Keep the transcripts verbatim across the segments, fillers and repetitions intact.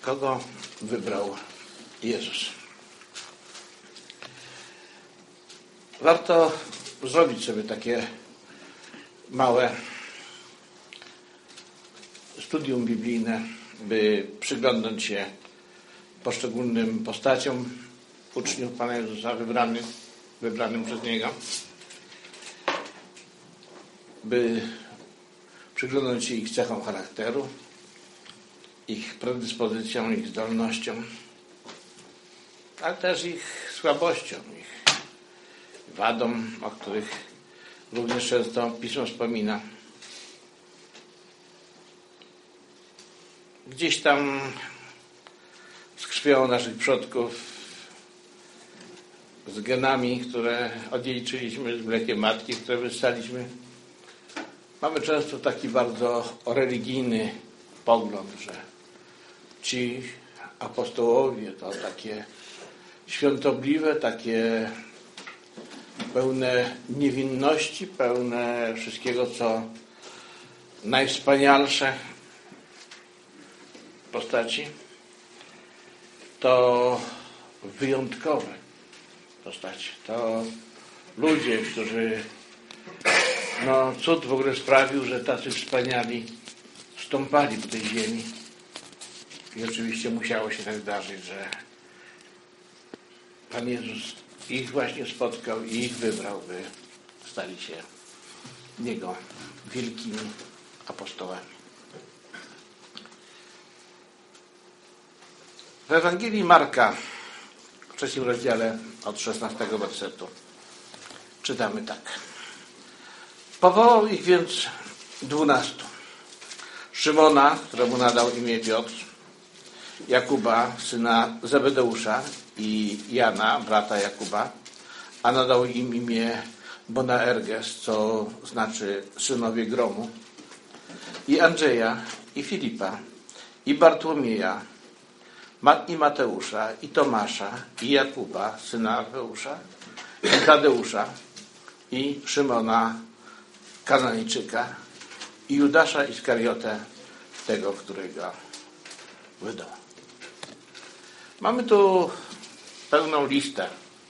Kogo wybrał Jezus? Warto zrobić sobie takie małe studium biblijne, by przyglądnąć się poszczególnym postaciom uczniów Pana Jezusa wybranych, wybranym przez Niego, by przyglądać się ich cechom charakteru, ich predyspozycjom, ich zdolnościom, ale też ich słabościom, ich wadom, o których również często Pismo wspomina. Gdzieś tam z krwią naszych przodków, z genami, które odziedziczyliśmy, z mlekiem matki, które wyssaliśmy, mamy często taki bardzo religijny pogląd, że ci apostołowie to takie świątobliwe, takie pełne niewinności, pełne wszystkiego, co najwspanialsze postaci, to wyjątkowe postaci. To ludzie, którzy no cud w ogóle sprawił, że tacy wspaniali stąpali po tej ziemi. I oczywiście musiało się tak zdarzyć, że Pan Jezus ich właśnie spotkał i ich wybrał, by stali się Jego wielkimi apostołami. W Ewangelii Marka w trzecim rozdziale od szesnastego wersetu czytamy tak. Powołał ich więc dwunastu. Szymona, któremu nadał imię Piotr, Jakuba, syna Zebedeusza i Jana, brata Jakuba, a nadał im imię Boanerges, co znaczy synowie gromu, i Andrzeja, i Filipa, i Bartłomieja, i Mateusza, i Tomasza, i Jakuba, syna Alfeusza, i Tadeusza, i Szymona Kananejczyka, i Judasza Iskariotę, tego, którego wydał. Mamy tu pełną listę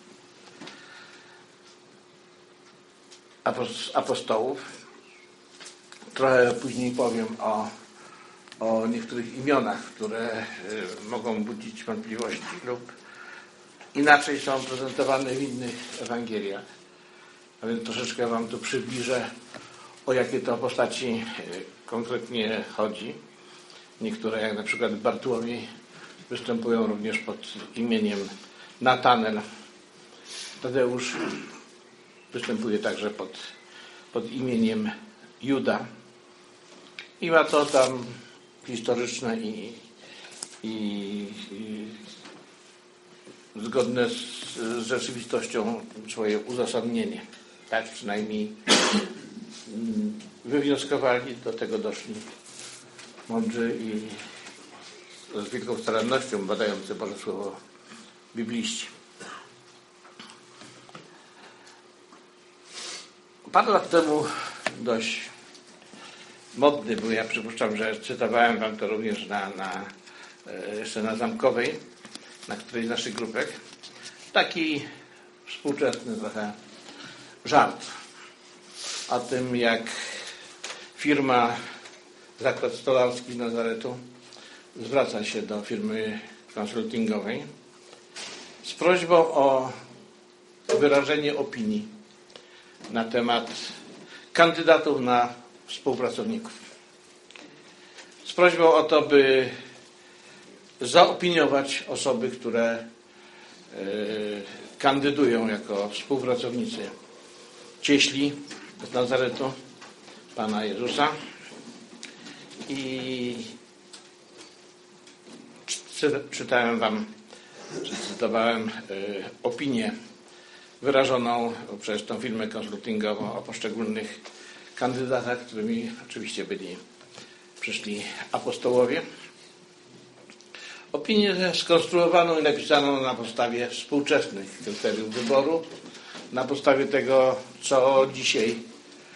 apostołów. Trochę później powiem o, o niektórych imionach, które mogą budzić wątpliwości lub inaczej są prezentowane w innych Ewangeliach. A więc troszeczkę wam tu przybliżę, o jakie to postaci konkretnie chodzi. Niektóre, jak na przykład Bartłomiej, występują również pod imieniem Natanel. Tadeusz występuje także pod, pod imieniem Juda. I ma to tam historyczne i, i, i zgodne z, z rzeczywistością swoje uzasadnienie. Tak przynajmniej wywnioskowali, do tego doszli mądrzy i z wielką starannością badający Boże Słowo bibliści. Parę lat temu dość modny był, ja przypuszczam, że cytowałem wam to również na, na, jeszcze na Zamkowej, na którejś z naszych grupek, taki współczesny trochę żart o tym, jak firma Zakład Stolarski z Nazaretu zwraca się do firmy konsultingowej z prośbą o wyrażenie opinii na temat kandydatów na współpracowników. Z prośbą o to, by zaopiniować osoby, które y, kandydują jako współpracownicy cieśli z Nazaretu Pana Jezusa. I czytałem wam, cytowałem y, opinię wyrażoną przez tą firmę konsultingową o poszczególnych kandydatach, którymi oczywiście byli, przyszli apostołowie. Opinię skonstruowaną i napisaną na podstawie współczesnych kryteriów wyboru, na podstawie tego, co dzisiaj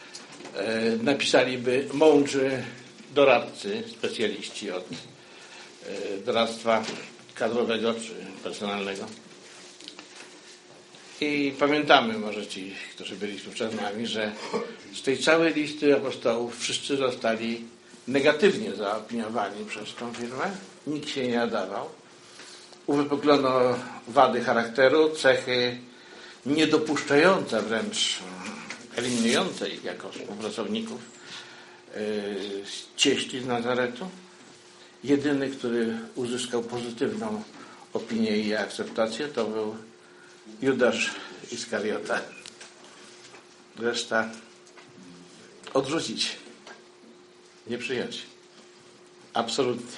e, napisaliby mądrzy doradcy, specjaliści od doradztwa kadrowego czy personalnego. I pamiętamy, może ci, którzy byli tu przed nami, że z tej całej listy apostołów wszyscy zostali negatywnie zaopiniowani przez tą firmę. Nikt się nie nadawał. Uwypuklono wady charakteru, cechy niedopuszczające, wręcz eliminujące ich jako współpracowników yy, cieśli z Nazaretu. Jedyny, który uzyskał pozytywną opinię i akceptację, to był Judasz Iskariota. Reszta odrzucić, nie przyjąć. Absolutnie.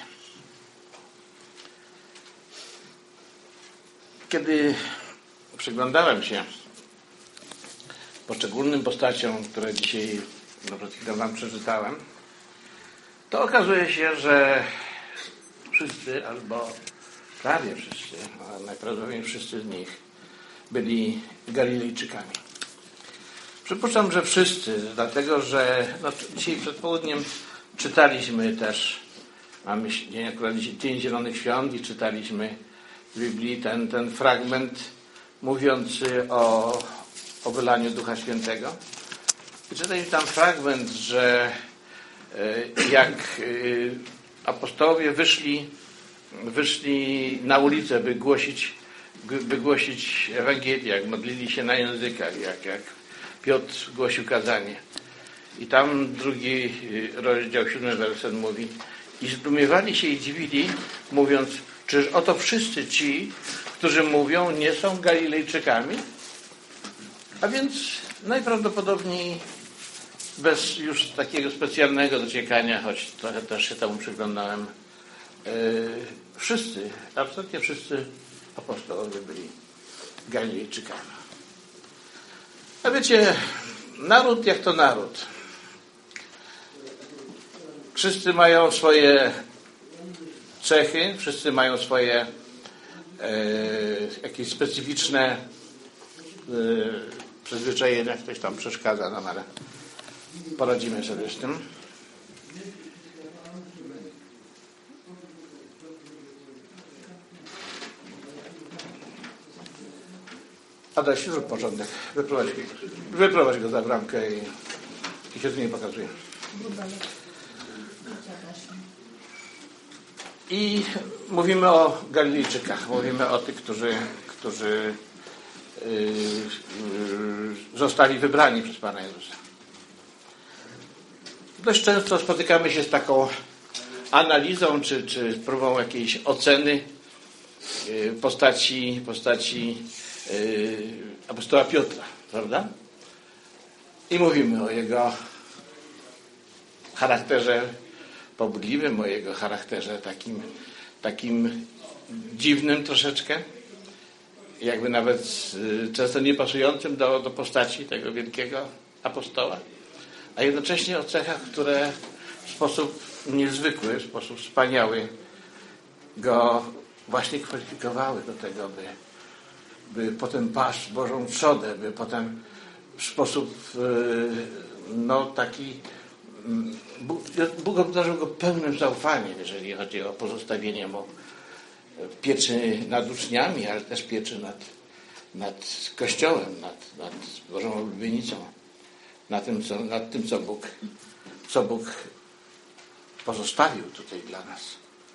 Kiedy przyglądałem się poszczególnym postaciom, które dzisiaj przed chwilą wam przeczytałem, to okazuje się, że wszyscy, albo prawie wszyscy, a najprawdopodobniej wszyscy z nich byli Galilejczykami. Przypuszczam, że wszyscy, dlatego że no, dzisiaj przed południem czytaliśmy też, mamy dzień, akurat Dzień Zielonych Świąt i czytaliśmy w Biblii ten, ten fragment mówiący o, o wylaniu Ducha Świętego. I czytaliśmy tam fragment, że jak apostołowie wyszli, wyszli na ulicę, by głosić, by głosić Ewangelię, jak modlili się na językach, jak, jak Piotr głosił kazanie. I tam drugi rozdział, siódmy werset mówi: i zdumiewali się i dziwili, mówiąc, czyż oto wszyscy ci, którzy mówią, nie są Galilejczykami? A więc najprawdopodobniej bez już takiego specjalnego dociekania, choć trochę też się temu przyglądałem, yy, wszyscy, absolutnie wszyscy apostołowie byli Galilejczykami. A wiecie, naród jak to naród. Wszyscy mają swoje cechy, wszyscy mają swoje e, jakieś specyficzne e, przyzwyczajenia. Ktoś tam przeszkadza nam, ale poradzimy sobie z tym. Adaś, zrób porządek. Wyprowadź, wyprowadź go za bramkę i, i się z niej pokazuje. I mówimy o Galilejczykach. Mówimy o tych, którzy, którzy yy, yy, zostali wybrani przez Pana Jezusa. Dość często spotykamy się z taką analizą, czy, czy próbą jakiejś oceny yy, postaci, postaci yy, apostoła Piotra, prawda? I mówimy o jego charakterze pobudliwym, o jego charakterze takim, takim dziwnym troszeczkę, jakby nawet y, często niepasującym do, do postaci tego wielkiego apostoła, a jednocześnie o cechach, które w sposób niezwykły, w sposób wspaniały go właśnie kwalifikowały do tego, by, by potem paść Bożą trzodę, by potem w sposób y, no taki Bóg, Bóg obdarzył go pełnym zaufaniem, jeżeli chodzi o pozostawienie mu pieczy nad uczniami, ale też pieczy nad, nad Kościołem, nad, nad Bożą oblubienicą, nad tym, co, nad tym co, Bóg, co Bóg pozostawił tutaj dla nas.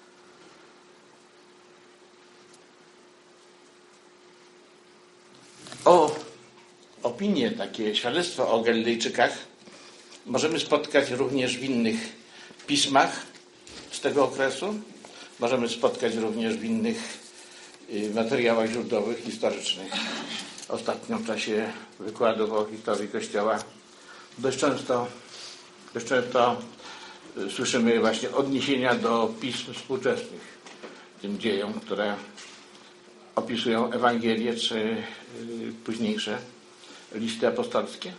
O opinie, takie świadectwo o Galilejczykach możemy spotkać również w innych pismach z tego okresu. Możemy spotkać również w innych materiałach źródłowych, historycznych. Ostatnio w czasie wykładów o historii Kościoła dość często, dość często słyszymy właśnie odniesienia do pism współczesnych tym dziejom, które opisują Ewangelię czy późniejsze listy apostolskie.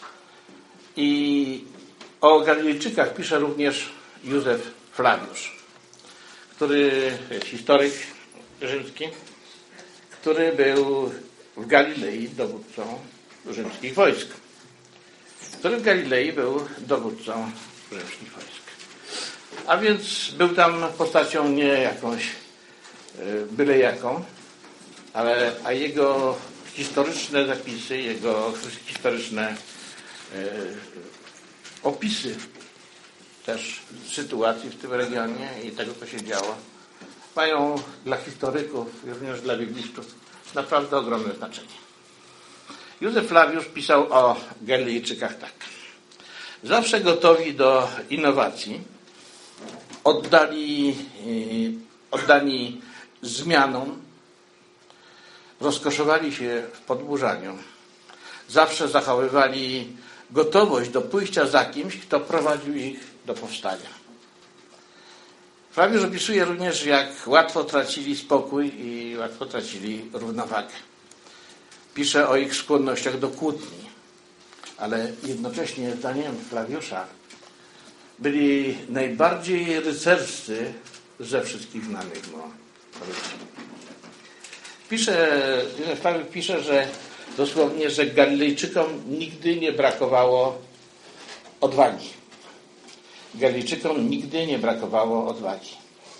I o Galilejczykach pisze również Józef Flawiusz, który jest historyk rzymski, który był w Galilei dowódcą rzymskich wojsk. Który w Galilei był dowódcą rzymskich wojsk. A więc był tam postacią nie jakąś byle jaką, ale a jego historyczne zapisy, jego historyczne e, opisy też sytuacji w tym regionie i tego, co się działo, mają dla historyków i również dla biblistów naprawdę ogromne znaczenie. Józef Flawiusz pisał o Galilejczykach tak. Zawsze gotowi do innowacji, oddali, oddani zmianom, rozkoszowali się w podburzaniu. Zawsze zachowywali gotowość do pójścia za kimś, kto prowadził ich do powstania. Flawiusz opisuje również, jak łatwo tracili spokój i łatwo tracili równowagę. Pisze o ich skłonnościach do kłótni, ale jednocześnie zdaniem Flawiusza byli najbardziej rycerscy ze wszystkich znanych mu ludzi. Pisze, Flawiusz pisze, że dosłownie, że Galilejczykom nigdy nie brakowało odwagi. Galilejczykom nigdy nie brakowało odwagi.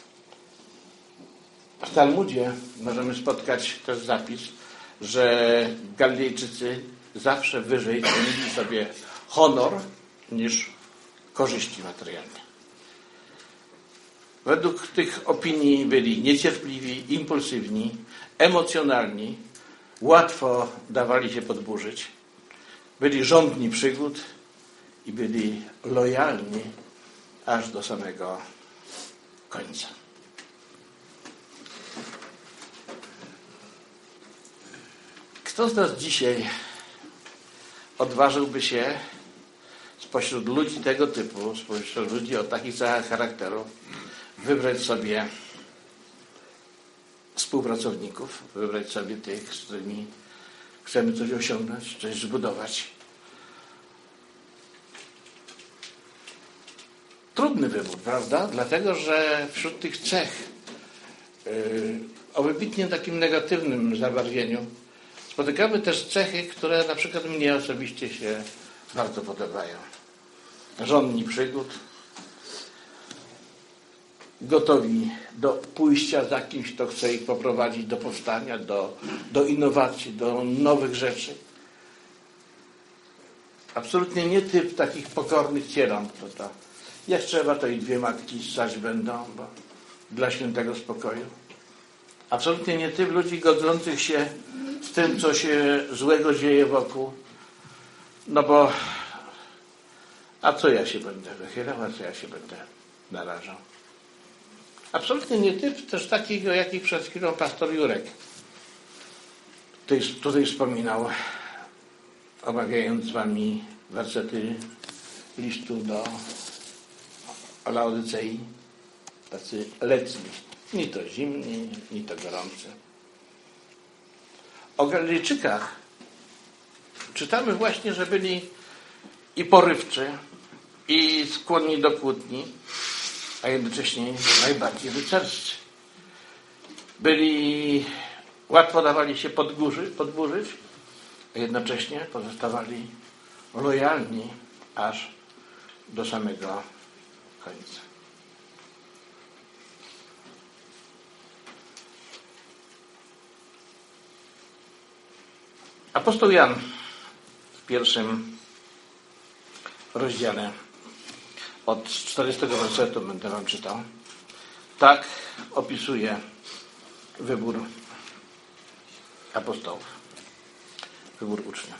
W Talmudzie możemy spotkać też zapis, że Galilejczycy zawsze wyżej cenili sobie honor niż korzyści materialne. Według tych opinii byli niecierpliwi, impulsywni, emocjonalni, łatwo dawali się podburzyć, byli żądni przygód i byli lojalni aż do samego końca. Kto z nas dzisiaj odważyłby się spośród ludzi tego typu, spośród ludzi o takich cechach charakteru, wybrać sobie współpracowników, wybrać sobie tych, z którymi chcemy coś osiągnąć, coś zbudować? Trudny wybór, prawda? Dlatego, że wśród tych cech yy, o wybitnie takim negatywnym zabarwieniu spotykamy też cechy, które na przykład mnie osobiście się bardzo podobają. Żądni przygód, gotowi do pójścia za kimś, kto chce ich poprowadzić do powstania, do, do innowacji, do nowych rzeczy. Absolutnie nie typ takich pokornych cierąt. To, to, jak trzeba, to i dwie matki ssać będą, bo dla świętego spokoju. Absolutnie nie typ ludzi godzących się z tym, co się złego dzieje wokół. No bo a co ja się będę wychylał, a co ja się będę narażał. Absolutnie nie typ też takich, o jakich przed chwilą pastor Jurek tutaj, tutaj wspominał, omawiając z wami wersety listu do Laodycei. Tacy letni, ni to zimni, ni to gorący. O Galilejczykach czytamy właśnie, że byli i porywczy, i skłonni do kłótni, a jednocześnie najbardziej rycerscy. Byli, łatwo dawali się podburzyć, podburzyć, a jednocześnie pozostawali lojalni aż do samego końca. Apostoł Jan w pierwszym rozdziale od czterdziestego wersetu będę wam czytał. Tak opisuje wybór apostołów, wybór uczniów.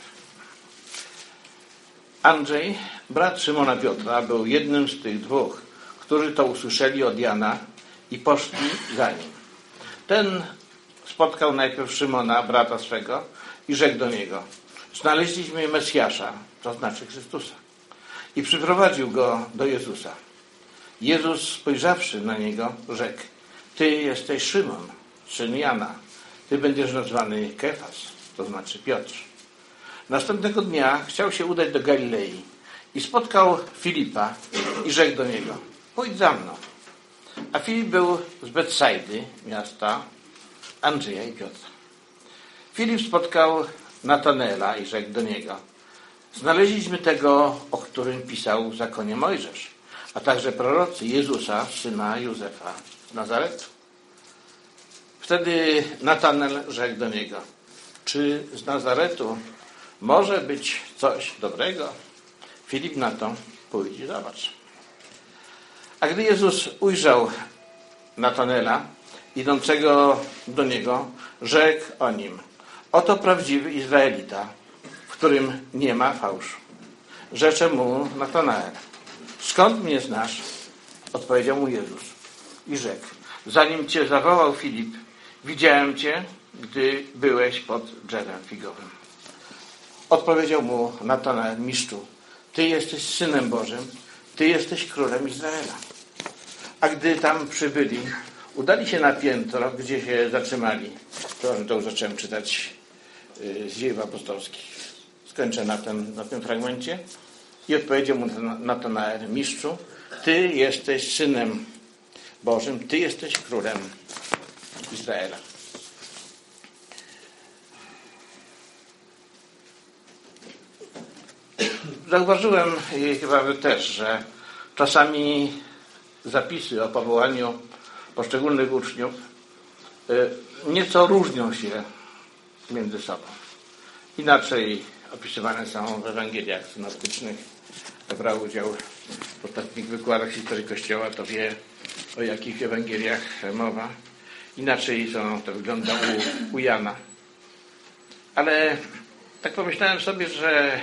Andrzej, brat Szymona Piotra, był jednym z tych dwóch, którzy to usłyszeli od Jana i poszli za nim. Ten spotkał najpierw Szymona, brata swego, i rzekł do niego: znaleźliśmy Mesjasza, to znaczy Chrystusa. I przyprowadził go do Jezusa. Jezus, spojrzawszy na niego, rzekł: ty jesteś Szymon, syn Jana. Ty będziesz nazwany Kefas, to znaczy Piotr. Następnego dnia chciał się udać do Galilei i spotkał Filipa i rzekł do niego: pójdź za mną. A Filip był z Betsajdy, miasta Andrzeja i Piotra. Filip spotkał Natanaela i rzekł do niego: znaleźliśmy tego, o którym pisał w zakonie Mojżesz, a także prorocy Jezusa, syna Józefa z Nazaretu. Wtedy Natanel rzekł do niego: czy z Nazaretu może być coś dobrego? Filip na to: pójdź i zobacz. A gdy Jezus ujrzał Natanela idącego do niego, rzekł o nim: oto prawdziwy Izraelita, w którym nie ma fałszu. Rzecze mu Natanael: skąd mnie znasz? Odpowiedział mu Jezus i rzekł: zanim cię zawołał Filip, widziałem cię, gdy byłeś pod drzewem figowym. Odpowiedział mu Natanael: mistrzu, ty jesteś Synem Bożym, ty jesteś królem Izraela. A gdy tam przybyli, udali się na piętro, gdzie się zatrzymali. To, to już zacząłem czytać z Dziejów Apostolskich. Skończę na tym, na tym fragmencie. I odpowiedział mu Natanael: mistrzu, ty jesteś Synem Bożym, ty jesteś królem Izraela. Zauważyłem i chyba wy też, że czasami zapisy o powołaniu poszczególnych uczniów nieco różnią się między sobą. Inaczej opisywane są w Ewangeliach synoptycznych. Kto brał udział w ostatnich wykładach historii Kościoła, to wie, o jakich Ewangeliach mowa. Inaczej są, to wygląda u, u Jana. Ale tak pomyślałem sobie, że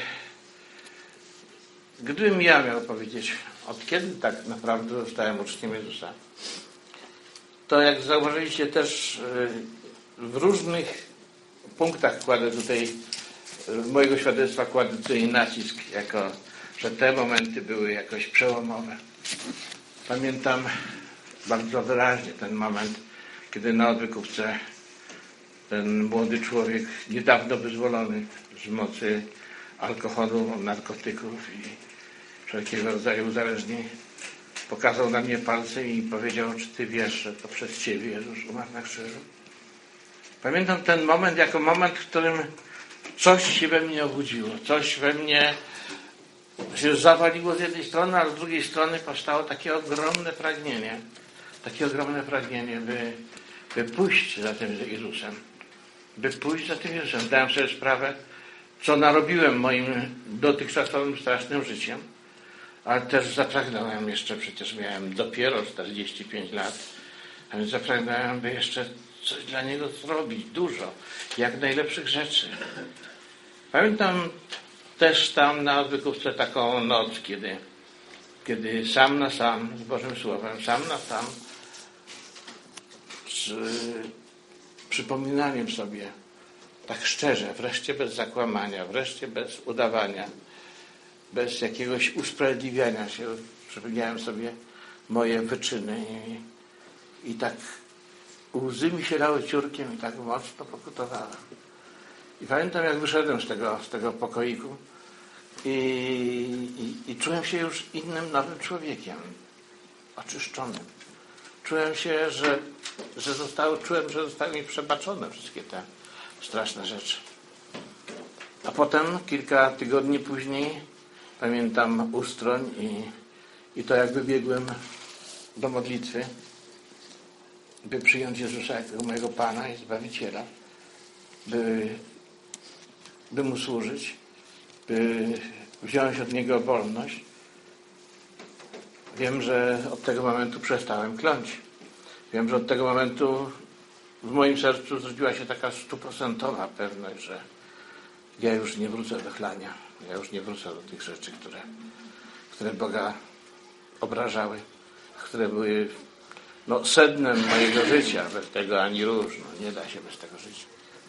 gdybym ja miał powiedzieć, od kiedy tak naprawdę zostałem uczniem Jezusa, to jak zauważyliście też w różnych punktach kładę tutaj, mojego świadectwa kładę tutaj nacisk, jako że te momenty były jakoś przełomowe. Pamiętam bardzo wyraźnie ten moment, kiedy na odwykówce ten młody człowiek, niedawno wyzwolony z mocy alkoholu, narkotyków i wszelkiego rodzaju uzależnień, pokazał na mnie palce i powiedział: czy ty wiesz, że to przez ciebie Jezus umarł na krzyżu? Pamiętam ten moment jako moment, w którym coś się we mnie obudziło, coś we mnie się zawaliło z jednej strony, a z drugiej strony powstało takie ogromne pragnienie, takie ogromne pragnienie, by, by pójść za tym Jezusem, by pójść za tym Jezusem. Dałem sobie sprawę, co narobiłem moim dotychczasowym strasznym życiem, ale też zapragnąłem jeszcze, przecież miałem dopiero czterdzieści pięć lat, a więc zapragnąłem, by jeszcze coś dla Niego zrobić, dużo, jak najlepszych rzeczy. Pamiętam też tam na odwykówce taką noc, kiedy, kiedy sam na sam z Bożym Słowem, sam na sam z przypominaniem sobie tak szczerze, wreszcie bez zakłamania, wreszcie bez udawania, bez jakiegoś usprawiedliwiania się, przypomniałem sobie moje wyczyny i, i tak łzy mi się lały ciurkiem i tak mocno pokutowałem. I pamiętam, jak wyszedłem z tego, z tego pokoiku i, i, i czułem się już innym, nowym człowiekiem, oczyszczonym. Czułem się, że, że zostało, czułem, że zostały mi przebaczone wszystkie te straszne rzeczy. A potem, kilka tygodni później, pamiętam Ustroń i, i to, jak wybiegłem do modlitwy, by przyjąć Jezusa jako mojego Pana i Zbawiciela, by, by Mu służyć, by wziąć od Niego wolność. Wiem, że od tego momentu przestałem kląć. Wiem, że od tego momentu w moim sercu zrodziła się taka stuprocentowa pewność, że ja już nie wrócę do chlania. Ja już nie wrócę do tych rzeczy, które, które Boga obrażały, które były no, sednem mojego życia. Bez tego ani róż. No, nie da się bez tego żyć.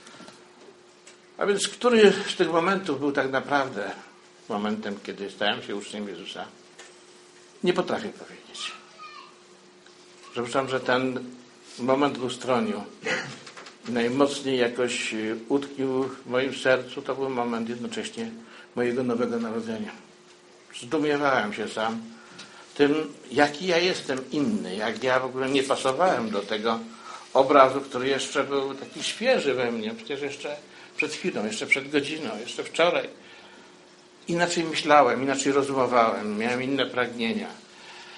A więc który z tych momentów był tak naprawdę momentem, kiedy stałem się uczniem Jezusa? Nie potrafię powiedzieć. Przypuszczam, że ten moment w Ustroniu najmocniej jakoś utkwił w moim sercu. To był moment jednocześnie mojego nowego narodzenia. Zdumiewałem się sam tym, jaki ja jestem inny, jak ja w ogóle nie pasowałem do tego obrazu, który jeszcze był taki świeży we mnie. Przecież jeszcze przed chwilą, jeszcze przed godziną, jeszcze wczoraj. Inaczej myślałem, inaczej rozumowałem, miałem inne pragnienia.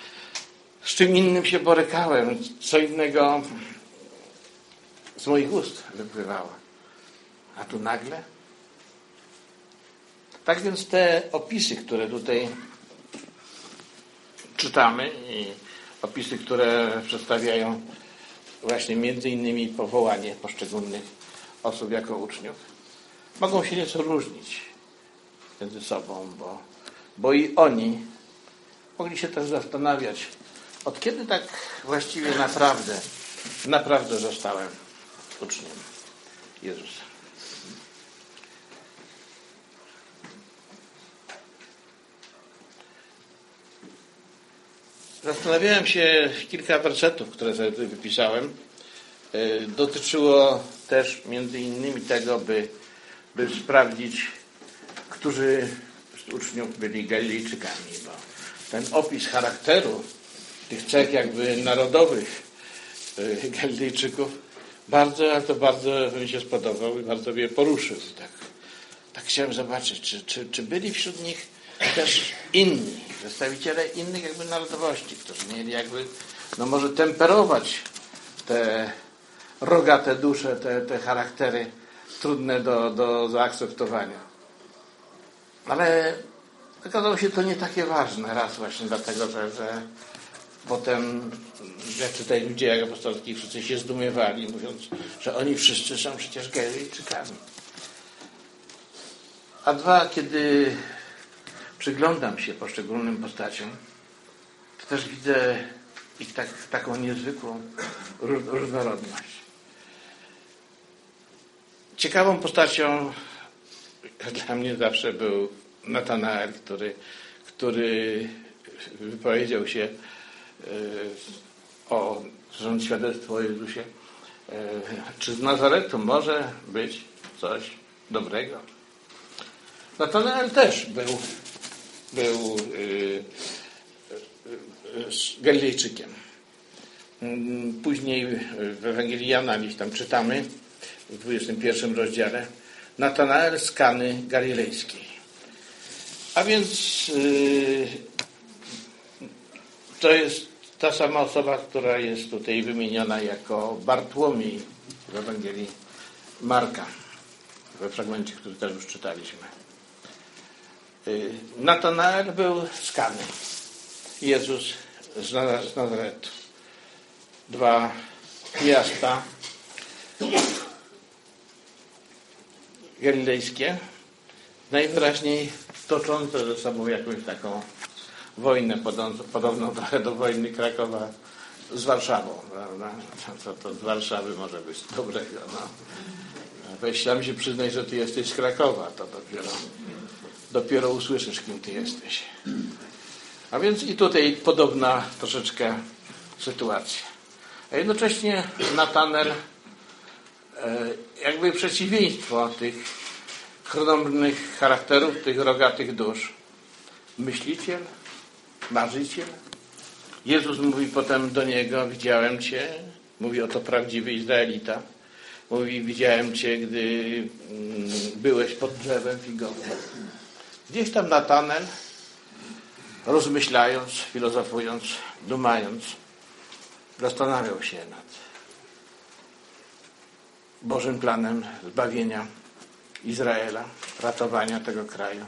z czym innym się borykałem, co innego z moich ust wypływało. A tu nagle? Tak więc te opisy, które tutaj czytamy i opisy, które przedstawiają właśnie między innymi powołanie poszczególnych osób jako uczniów, mogą się nieco różnić między sobą, bo, bo i oni mogli się też zastanawiać, od kiedy tak właściwie naprawdę, naprawdę zostałem uczniem Jezusa. Zastanawiałem się, kilka wersetów, które sobie tutaj wypisałem, dotyczyło też między innymi tego, by, by sprawdzić, którzy z uczniów byli Galilejczykami, bo ten opis charakteru tych cech jakby narodowych Galilejczyków bardzo, ale to bardzo mi się spodobał i bardzo mnie poruszył. Tak, tak chciałem zobaczyć, czy, czy, czy byli wśród nich też inni, przedstawiciele innych jakby narodowości, którzy mieli jakby, no może temperować te rogate dusze, te, te charaktery trudne do, do zaakceptowania. Ale okazało się to nie takie ważne, raz właśnie dlatego, że, że potem, jak czytali w Dziejach Apostolskich, wszyscy się zdumiewali, mówiąc, że oni wszyscy są przecież Galilejczykami. A dwa, kiedy przyglądam się poszczególnym postaciom, to też widzę ich tak, taką niezwykłą różnorodność. Ciekawą postacią dla mnie zawsze był Natanael, który, który wypowiedział się o, zrząd świadectwo o Jezusie. Czy z Nazaretu może być coś dobrego? Natanael też był, był yy, yy, Galilejczykiem. Później w Ewangelii Jana gdzieś tam czytamy w dwudziestym pierwszym rozdziale Natanael z Kany Galilejskiej. A więc yy, to jest ta sama osoba, która jest tutaj wymieniona jako Bartłomiej w Ewangelii Marka, we fragmencie, który też już czytaliśmy. Natanael był z Kany, Jezus z Nazaretu. Dwa miasta galilejskie, najwyraźniej toczące ze sobą jakąś taką wojnę podobną trochę do wojny Krakowa z Warszawą, prawda? Co to z Warszawy może być dobrego? No. Weź tam się przyznaj, że ty jesteś z Krakowa, to dopiero, dopiero usłyszysz, kim ty jesteś. A więc i tutaj podobna troszeczkę sytuacja. A jednocześnie Natanael jakby przeciwieństwo tych chronownych charakterów, tych rogatych dusz. Myśliciel, marzyciel. Jezus mówi potem do niego, widziałem Cię, mówi oto prawdziwy Izraelita. Mówi, widziałem Cię, gdy byłeś pod drzewem figowym. Gdzieś tam Natanael, rozmyślając, filozofując, dumając, zastanawiał się nad Bożym planem zbawienia Izraela, ratowania tego kraju.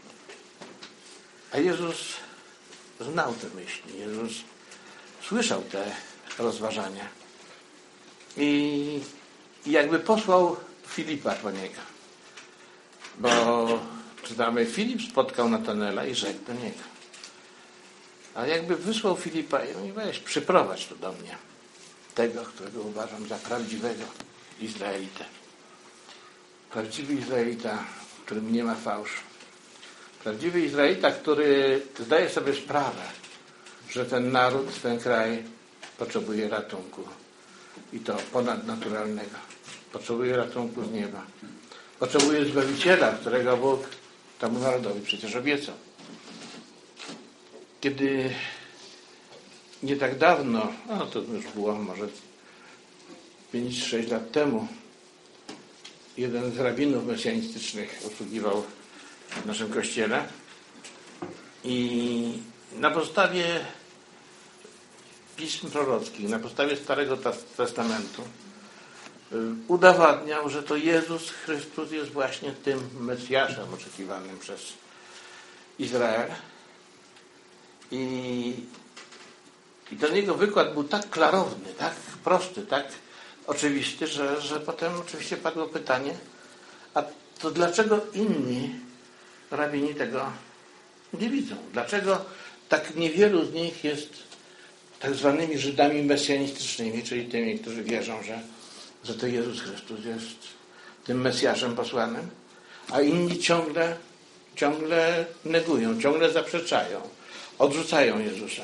A Jezus znał te myśli. Jezus słyszał te rozważania. I jakby posłał Filipa po niego. Bo czytamy, Filip spotkał Natanaela i rzekł do niego. A jakby wysłał Filipa i mówi, weź, przyprowadź tu do mnie tego, którego uważam za prawdziwego Izraelitę. Prawdziwy Izraelita, w którym nie ma fałszu. Prawdziwy Izraelita, który zdaje sobie sprawę, że ten naród, ten kraj potrzebuje ratunku. I to ponadnaturalnego. Potrzebuje ratunku z nieba. Potrzebuje Zbawiciela, którego Bóg temu narodowi przecież obiecał. Kiedy nie tak dawno, no to już było może pięć sześć lat temu, jeden z rabinów mesjanistycznych usługiwał w naszym kościele i na podstawie pism prorockich, na podstawie Starego Testamentu udowadniał, że to Jezus Chrystus jest właśnie tym Mesjaszem oczekiwanym przez Izrael. I, i ten jego wykład był tak klarowny, tak prosty, tak oczywisty, że, że potem oczywiście padło pytanie, a to dlaczego inni rabini tego nie widzą? Dlaczego tak niewielu z nich jest tak zwanymi Żydami mesjanistycznymi, czyli tymi, którzy wierzą, że, że to Jezus Chrystus jest tym Mesjaszem posłanym, a inni ciągle, ciągle negują, ciągle zaprzeczają, odrzucają Jezusa.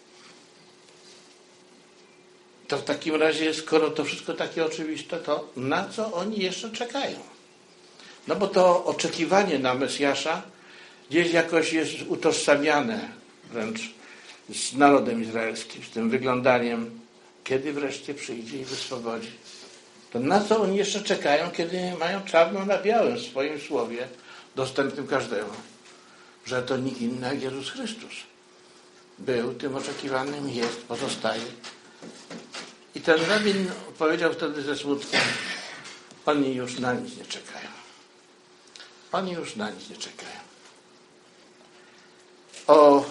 To w takim razie, skoro to wszystko takie oczywiste, to na co oni jeszcze czekają? No bo to oczekiwanie na Mesjasza gdzieś jakoś jest utożsamiane wręcz z narodem izraelskim, z tym wyglądaniem, kiedy wreszcie przyjdzie i wyswobodzi. To na co oni jeszcze czekają, kiedy mają czarno na białym w swoim słowie, dostępnym każdemu, że to nikt inny jak Jezus Chrystus był tym oczekiwanym, jest, pozostaje. I ten rabin powiedział wtedy ze smutkiem, oni już na nic nie czekają. Oni już na nic nie czekają. O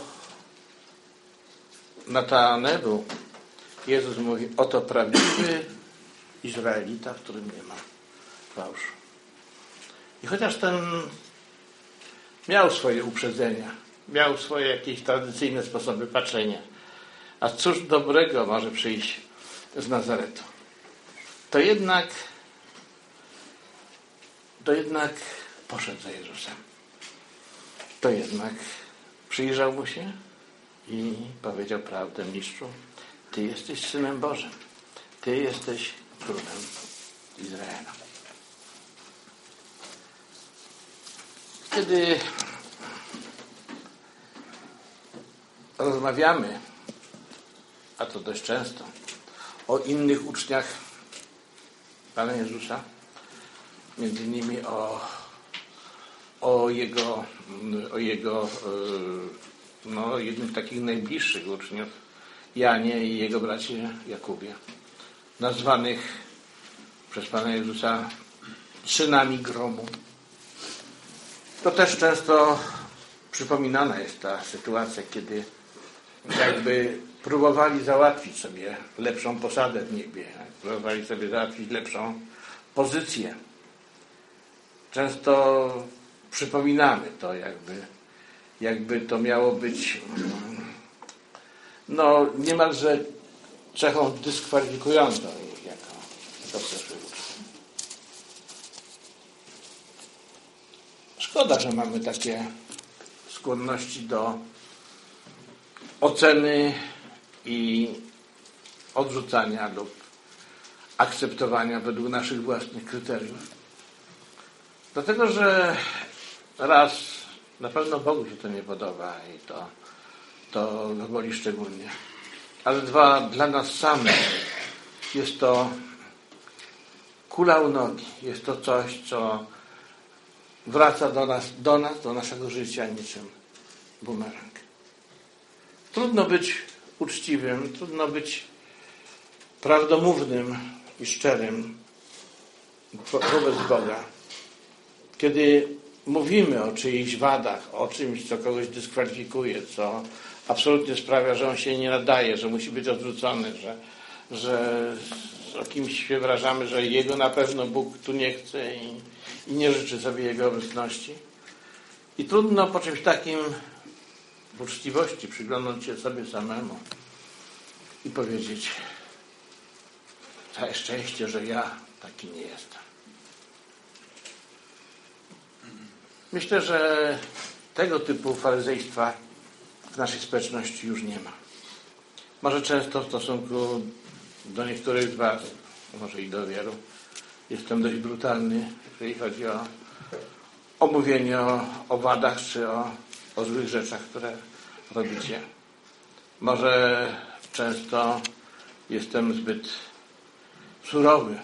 Natanaelu Jezus mówi, oto prawdziwy Izraelita, w którym nie ma fałszu. I chociaż ten miał swoje uprzedzenia, miał swoje jakieś tradycyjne sposoby patrzenia, a cóż dobrego może przyjść z Nazaretu, to jednak to jednak poszedł za Jezusem. To jednak przyjrzał mu się i powiedział prawdę, mistrzu, Ty jesteś Synem Bożym. Ty jesteś Królem Izraela. Kiedy rozmawiamy, a to dość często, o innych uczniach Pana Jezusa, między innymi o, o jego, o jego no, jednym z takich najbliższych uczniów, Janie i jego bracie Jakubie, nazwanych przez Pana Jezusa synami gromu. To też często przypominana jest ta sytuacja, kiedy jakby próbowali załatwić sobie lepszą posadę w niebie, próbowali sobie załatwić lepszą pozycję. Często przypominamy to, jakby, jakby to miało być no niemalże cechą dyskwalifikującą ich jako, jako przeszłych uczniów. Szkoda, że mamy takie skłonności do oceny i odrzucania lub akceptowania według naszych własnych kryteriów. Dlatego, że raz na pewno Bogu się to nie podoba i to, to go boli szczególnie. Ale dwa, dla nas samych jest to kula u nogi. Jest to coś, co wraca do nas, do nas, do naszego życia niczym bumerang. Trudno być uczciwym, trudno być prawdomównym i szczerym wobec Boga. Kiedy mówimy o czyichś wadach, o czymś, co kogoś dyskwalifikuje, co absolutnie sprawia, że on się nie nadaje, że musi być odrzucony, że, że o kimś się wyrażamy, że jego na pewno Bóg tu nie chce i, i nie życzy sobie jego obecności. I trudno po czymś takim w uczciwości przyglądnąć się sobie samemu i powiedzieć, całe szczęście, że ja taki nie jestem. Myślę, że tego typu faryzejstwa w naszej społeczności już nie ma. Może często w stosunku do niektórych z was, może i do wielu, jestem dość brutalny, jeżeli chodzi o, o mówienie o, o wadach czy o, o złych rzeczach, które robicie. Może często jestem zbyt surowy.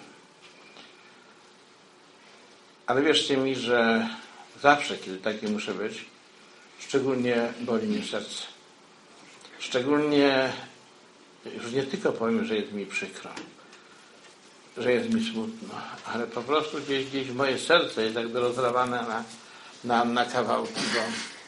Ale wierzcie mi, że zawsze, kiedy taki muszę być, szczególnie boli mnie serce. Szczególnie już nie tylko powiem, że jest mi przykro, że jest mi smutno, ale po prostu gdzieś, gdzieś moje serce jest jakby rozerwane na, na, na kawałki, bo,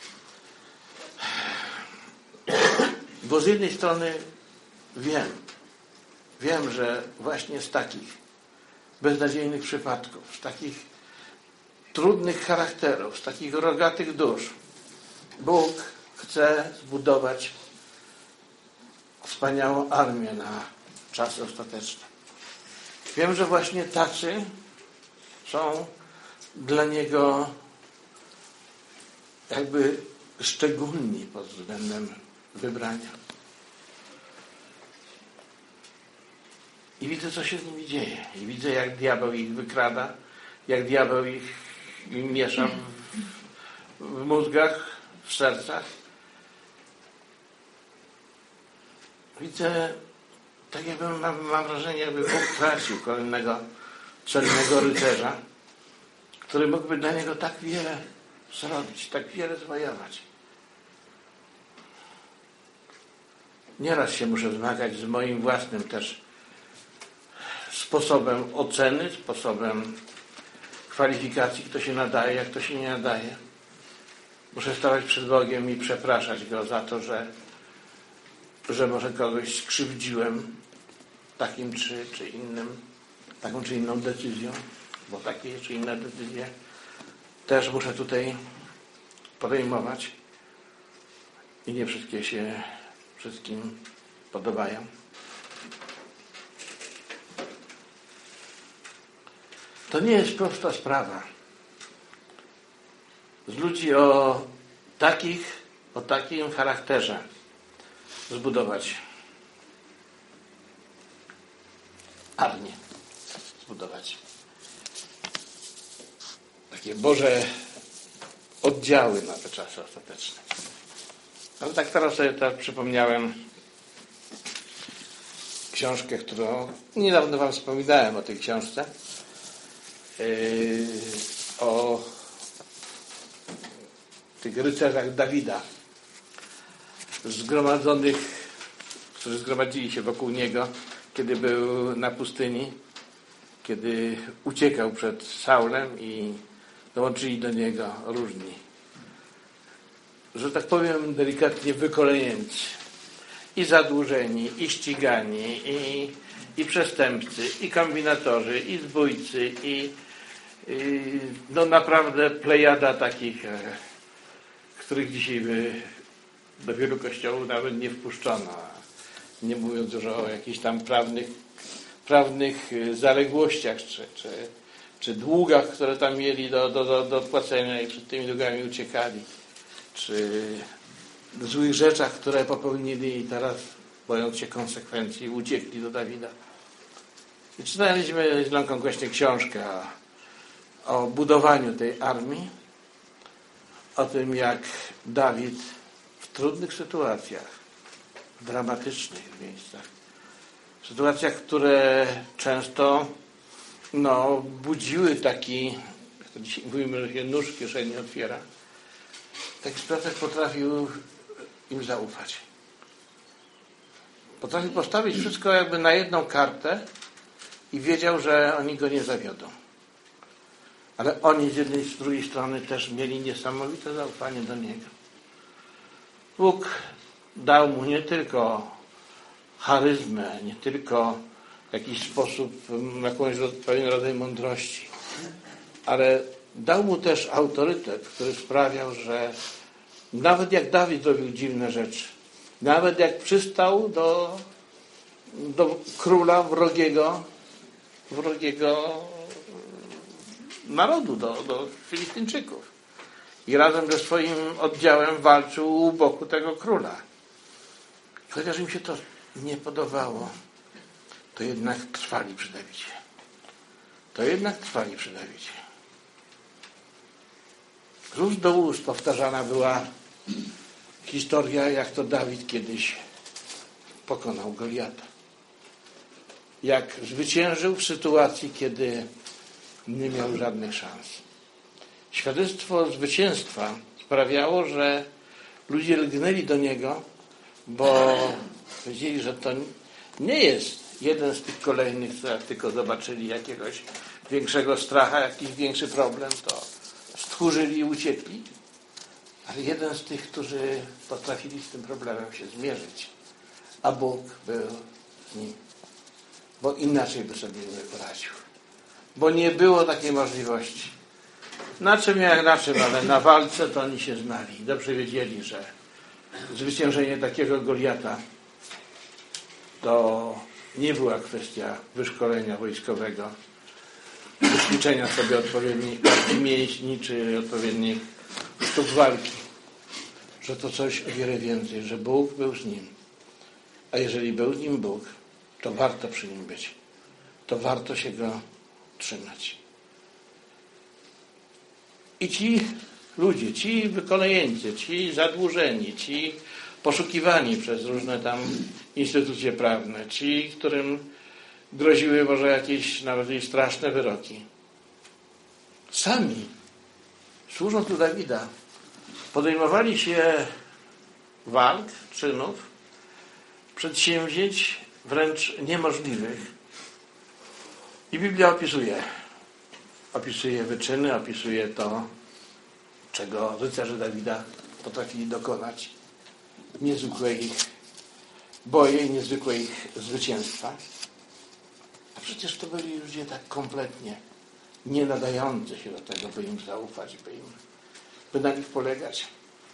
bo z jednej strony wiem, wiem, że właśnie z takich beznadziejnych przypadków, z takich trudnych charakterów, z takich rogatych dusz Bóg chce zbudować wspaniałą armię na czasy ostateczne. Wiem, że właśnie tacy są dla Niego jakby szczególni pod względem wybrania. I widzę, co się z nimi dzieje. I widzę, jak diabeł ich wykrada, jak diabeł ich miesza w, w mózgach, w sercach. Widzę, tak jakby mam, mam wrażenie, jakby Bóg tracił kolejnego celnego rycerza, który mógłby dla Niego tak wiele zrobić, tak wiele zwojować. Nieraz się muszę zmagać z moim własnym też sposobem oceny, sposobem kwalifikacji, kto się nadaje, jak kto się nie nadaje. Muszę stawać przed Bogiem i przepraszać Go za to, że, że może kogoś skrzywdziłem takim czy, czy innym, taką czy inną decyzją, bo takie czy inne decyzje też muszę tutaj podejmować i nie wszystkie się wszystkim podobają. To nie jest prosta sprawa. Z ludzi o takich, o takim charakterze zbudować armię, zbudować takie Boże oddziały na te czasy ostateczne. Ale tak teraz sobie tak przypomniałem książkę, którą niedawno Wam wspominałem o tej książce. Yy, o tych rycerzach Dawida zgromadzonych, którzy zgromadzili się wokół niego, kiedy był na pustyni, kiedy uciekał przed Saulem i dołączyli do niego różni, że tak powiem delikatnie wykolejęci, i zadłużeni, i ścigani, i, i przestępcy, i kombinatorzy, i zbójcy, i, i no naprawdę plejada takich, e, których dzisiaj by do wielu kościołów nawet nie wpuszczono, nie mówiąc już o jakichś tam prawnych, prawnych zaległościach, czy, czy, czy długach, które tam mieli do, do, do, do odpłacenia i przed tymi długami uciekali, czy złych rzeczach, które popełnili i teraz, bojąc się konsekwencji, uciekli do Dawida. I czytaliśmy z Ilonką właśnie książkę o, o budowaniu tej armii, o tym, jak Dawid w trudnych sytuacjach, w dramatycznych miejscach, w sytuacjach, które często no, budziły taki, jak to dzisiaj mówimy, że się nóż w kieszeni otwiera, w takich sytuacjach potrafił im zaufać. Potrafił postawić wszystko jakby na jedną kartę i wiedział, że oni go nie zawiodą. Ale oni z jednej i z drugiej strony też mieli niesamowite zaufanie do niego. Bóg dał mu nie tylko charyzmę, nie tylko w jakiś sposób jakąś pewien rodzaj mądrości, ale dał mu też autorytet, który sprawiał, że nawet jak Dawid zrobił dziwne rzeczy, nawet jak przystał do, do króla wrogiego, wrogiego narodu, do, do Filistyńczyków. I razem ze swoim oddziałem walczył u boku tego króla. Chociaż im się to nie podobało, to jednak trwali przy Dawidzie. To jednak trwali przy Dawidzie. Z ust do ust powtarzana była historia, jak to Dawid kiedyś pokonał Goliata. Jak zwyciężył w sytuacji, kiedy nie miał żadnych szans. Świadectwo zwycięstwa sprawiało, że ludzie lgnęli do niego, bo wiedzieli, że to nie jest jeden z tych kolejnych, co jak tylko zobaczyli jakiegoś większego stracha, jakiś większy problem, to stchórzyli i uciekli, ale jeden z tych, którzy potrafili z tym problemem się zmierzyć, a Bóg był z nim, bo inaczej by sobie nie poradził, bo nie było takiej możliwości. Na czym jak na czym, ale na walce to oni się znali. Dobrze wiedzieli, że zwyciężenie takiego Goliata to nie była kwestia wyszkolenia wojskowego, wyćwiczenia sobie odpowiednich partii mięśni czy odpowiednich sztuk walki, że to coś o wiele więcej, że Bóg był z nim. A jeżeli był z nim Bóg, to warto przy nim być. To warto się go trzymać. I ci ludzie, ci wykolejeńcy, ci zadłużeni, ci poszukiwani przez różne tam instytucje prawne, ci, którym groziły może jakieś nawet i straszne wyroki, sami, służąc u Dawida, podejmowali się walk, czynów, przedsięwzięć wręcz niemożliwych. I Biblia opisuje, opisuje wyczyny, opisuje to, czego rycerze Dawida potrafili dokonać. Niezwykłe ich boje i niezwykłe ich zwycięstwa. A przecież to byli ludzie tak kompletnie nie nadający się do tego, by im zaufać, by, im, by na nich polegać.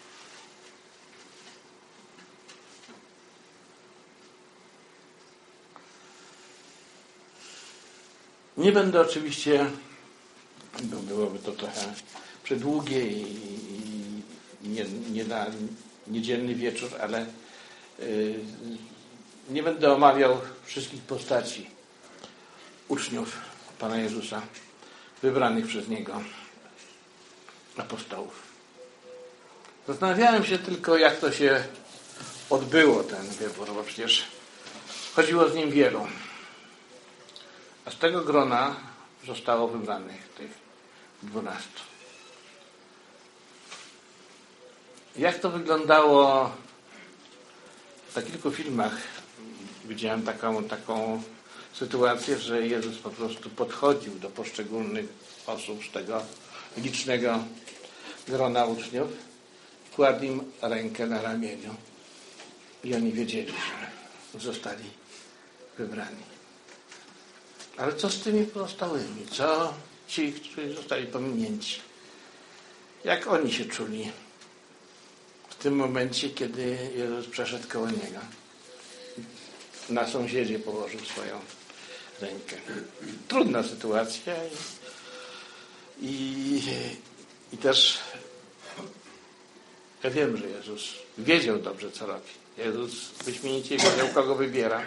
Nie będę oczywiście, byłoby to trochę przedługie i, i nie, nie na niedzielny wieczór, ale yy, nie będę omawiał wszystkich postaci uczniów Pana Jezusa, wybranych przez Niego apostołów. Zastanawiałem się tylko, jak to się odbyło, ten wybór, bo przecież chodziło z nim wielu. A z tego grona zostało wybranych tych dwunastu. Jak to wyglądało na kilku filmach? Widziałem taką, taką sytuację, że Jezus po prostu podchodził do poszczególnych osób z tego licznego grona uczniów, kładł im rękę na ramieniu i oni wiedzieli, że zostali wybrani. Ale co z tymi pozostałymi? Co ci, którzy zostali pominięci? Jak oni się czuli w tym momencie, kiedy Jezus przeszedł koło niego? Na sąsiedzie położył swoją rękę. Trudna sytuacja i, i, i też ja wiem, że Jezus wiedział dobrze, co robi. Jezus wyśmienicie wiedział, kogo wybiera.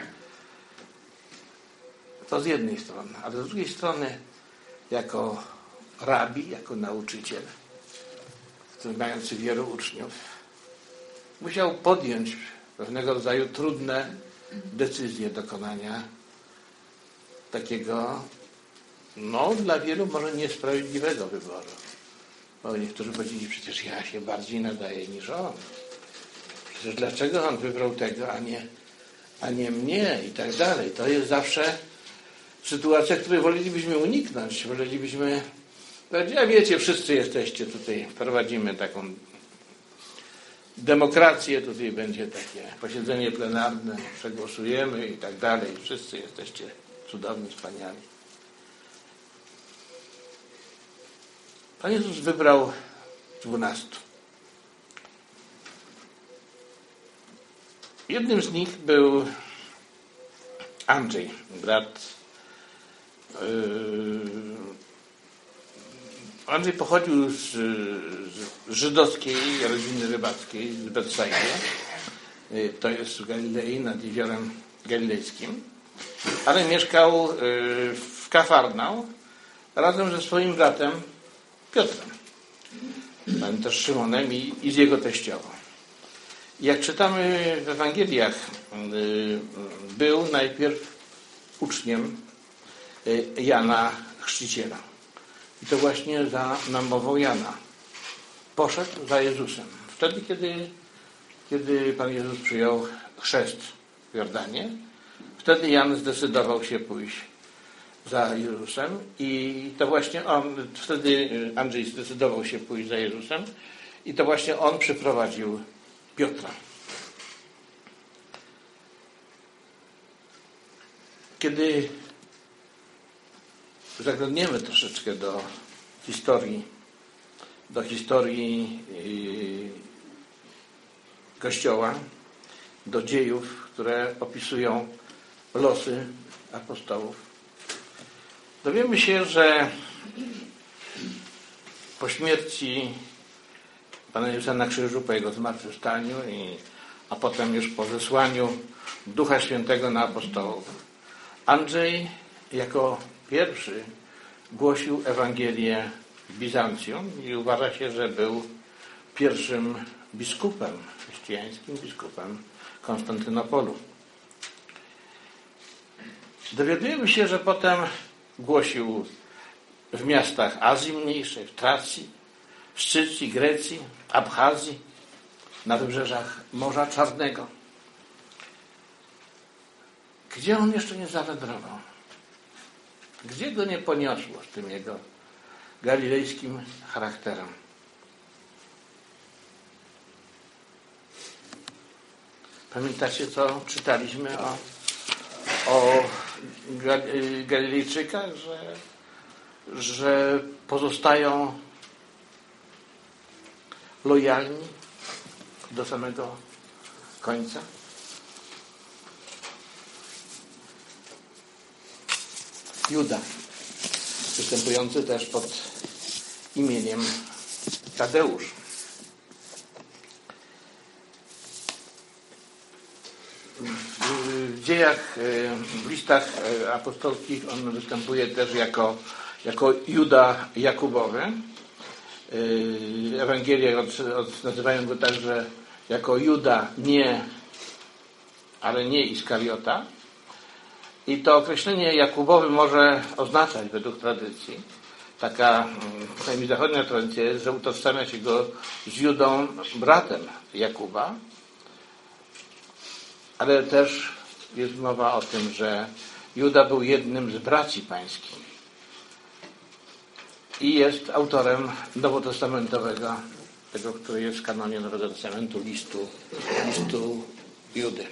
To z jednej strony, ale z drugiej strony jako rabi, jako nauczyciel, który mający wielu uczniów, musiał podjąć pewnego rodzaju trudne decyzje dokonania takiego, no dla wielu może niesprawiedliwego wyboru. Bo niektórzy powiedzieli, przecież ja się bardziej nadaję niż on. Przecież dlaczego on wybrał tego, a nie, a nie mnie i tak dalej. To jest zawsze sytuacja, której wolelibyśmy uniknąć. Wolelibyśmy powiedzieć, a wiecie, wszyscy jesteście tutaj, wprowadzimy taką demokrację, tutaj będzie takie posiedzenie plenarne, przegłosujemy i tak dalej. Wszyscy jesteście cudowni, wspaniali. Pan Jezus wybrał dwunastu. Jednym z nich był Andrzej, brat. Andrzej pochodził z, z żydowskiej rodziny rybackiej z Betsaidy. To jest w Galilei, nad jeziorem galilejskim. Ale mieszkał w Kafarnał razem ze swoim bratem Piotrem, też Szymonem i, i z jego teściową. Jak czytamy w Ewangeliach, był najpierw uczniem Jana Chrzciciela. I to właśnie za namową Jana. Poszedł za Jezusem. Wtedy, kiedy, kiedy Pan Jezus przyjął chrzest w Jordanie, Wtedy Jan zdecydował się pójść za Jezusem i to właśnie on, wtedy Andrzej zdecydował się pójść za Jezusem i to właśnie on przyprowadził Piotra. Kiedy zaglądniemy troszeczkę do historii, do historii Kościoła, do dziejów, które opisują losy apostołów, dowiemy się, że po śmierci Pana Jezusa na krzyżu, po Jego zmartwychwstaniu, i, a potem już po zesłaniu Ducha Świętego na apostołów, Andrzej jako pierwszy głosił Ewangelię w Bizancjum i uważa się, że był pierwszym biskupem chrześcijańskim, biskupem Konstantynopolu. Dowiadujemy się, że potem głosił w miastach Azji Mniejszej, w Tracji, w Szczycji, Grecji, Abchazji, na wybrzeżach Morza Czarnego. Gdzie on jeszcze nie zawędrował? Gdzie go nie poniosło z tym jego galilejskim charakterem? Pamiętacie, co czytaliśmy o, o Galilejczykach, że, że pozostają lojalni do samego końca? Juda, występujący też pod imieniem Tadeusz. W dziejach, w listach apostolskich on występuje też jako, jako Juda Jakubowy. Ewangelie nazywają go także jako Juda nie, ale nie Iskariota. I to określenie Jakubowy może oznaczać według tradycji, taka przynajmniej zachodnia tradycja jest, że utożsamia się go z Judą, bratem Jakuba, ale też jest mowa o tym, że Juda był jednym z braci pańskich i jest autorem nowotestamentowego, tego, który jest w kanonie Nowego Testamentu, listu, listu Judy.